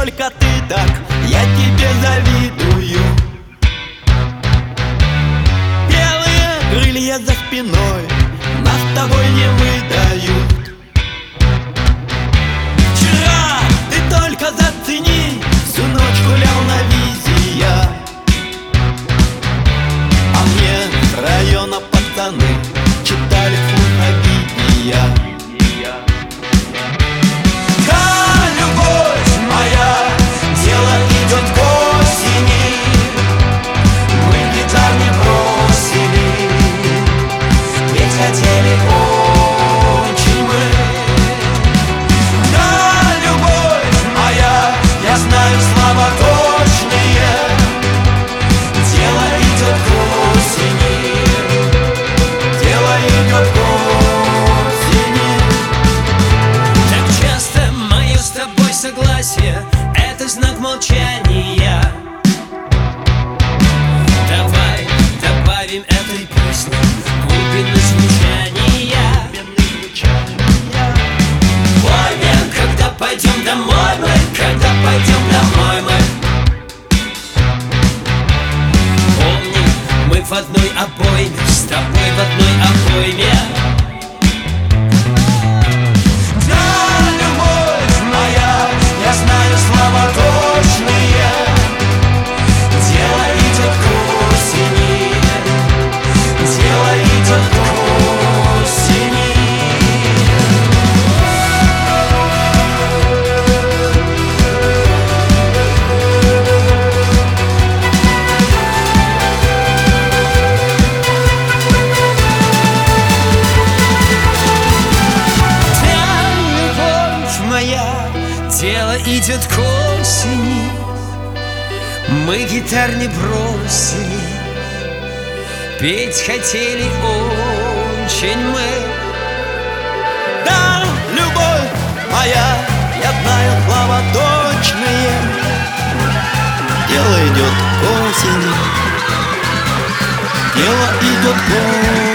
только ты так, я тебе завидую. Белые крылья за спиной нас с тобой не выдают. Вчера ты только зацени, всю ночь гулял на визия, а мне с района пацаны читали функобития. Согласие — это знак молчания. Давай добавим этой песне глубины звучания. Помним, когда пойдем домой мы, когда пойдем домой мы. Помни, мы в одной обойме, с тобой в одной обойме. Дело идет к осени, мы гитар не бросили, петь хотели очень мы. Да, любовь моя, я знаю слова точные. Дело идет к осени, дело идет к осени.